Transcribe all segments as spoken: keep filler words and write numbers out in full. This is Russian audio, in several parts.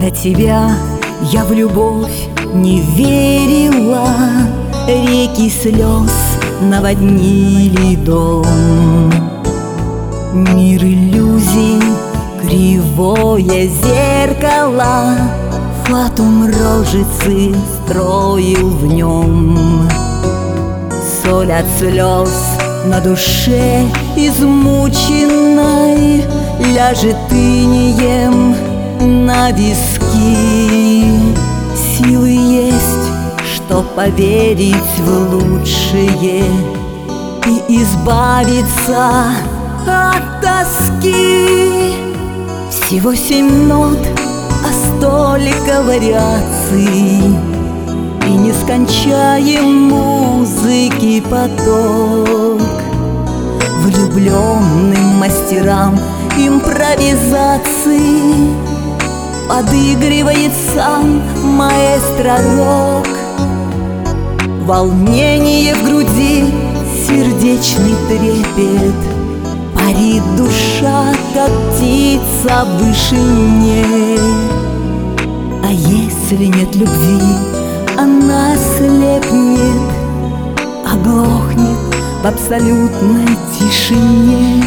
До тебя я в любовь не верила, реки слез наводнили дом. Мир иллюзий, кривое зеркало, фатум рожицы строил в нем. Соль от слез на душе измученной ляжет инием на виски. Силы есть, что поверить в лучшее и избавиться от тоски. Всего семь нот, а столько вариаций, и нескончаем музыки поток. Влюбленным мастерам импровизации подыгрывает сам маэстро рок. Волнение в груди, сердечный трепет, парит душа, как птица в вышине. А если нет любви, она слепнет, оглохнет в абсолютной тишине.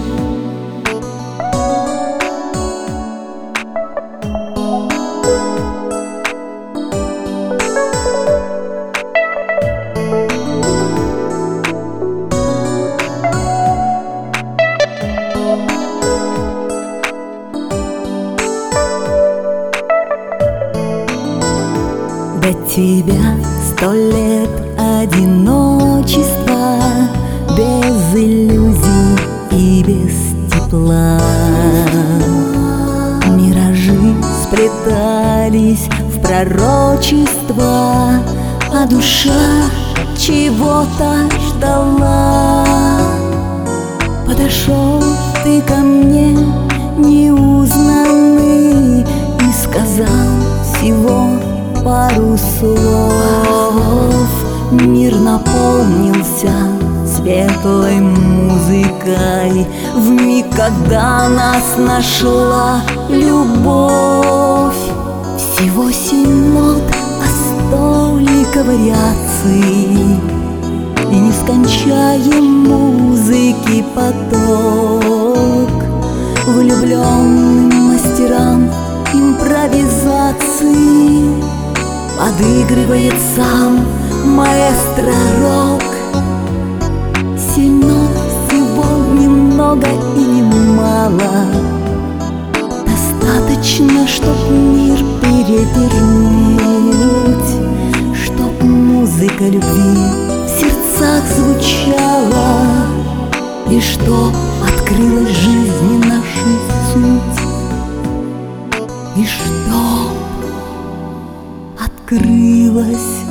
До тебя сто лет одиночества, без иллюзий и без тепла. Миражи сплетались в пророчества, а душа чего-то ждала. Подошел ты ко мне неузнанный и сказал всего пару слов. Мир наполнился светлой музыкой в миг, когда нас нашла любовь. Всего семь нот, а столько вариаций, и нескончаем музыки поток. Влюбленным мастерам импровизации подыгрывает сам маэстро рок. Семь нот всего немного и немало, достаточно, чтоб мир перевернуть, чтоб музыка любви в сердцах звучала, и чтоб открылась жизни нашей суть, и чтоб открылась